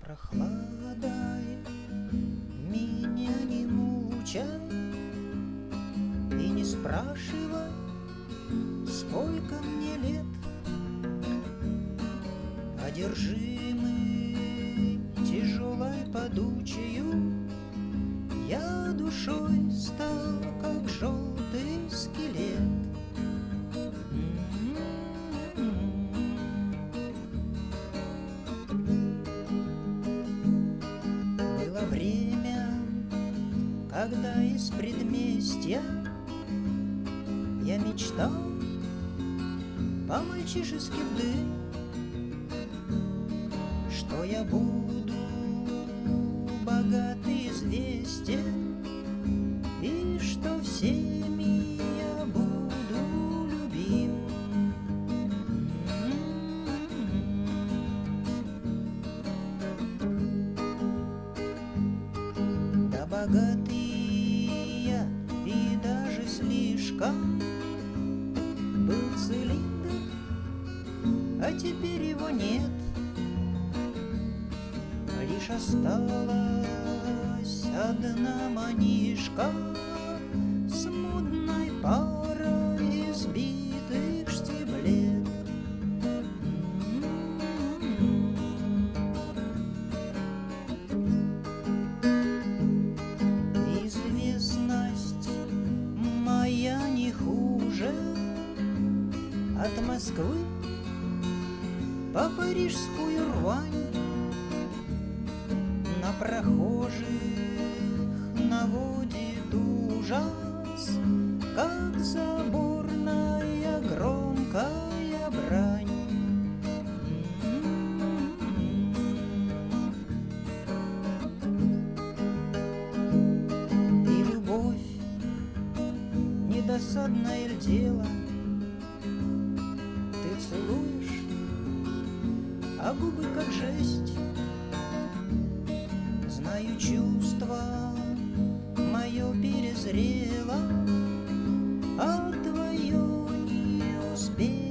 Прохладой меня не мучай и не спрашивай, сколько мне лет. Одержимый тяжелой подучию, я душой стал, как желтый скелет. Было время, когда из предместья я мечтал по-мальчишески вдырь, что я буду богат и известен, и что всеми я буду любим. Да богатый я и даже слишком был цилиндр, а теперь его нет. Лишь осталась одна манишка с мудной парой избитых штиблет. Известность моя не хуже от Москвы по парижскую рвань. На прохожих наводит ужас, как заборная громкая брань. И любовь недосадное ль дело, ты целуешь, а губы как жесть. Знаю, чувство мое перезрело, а твое не успело.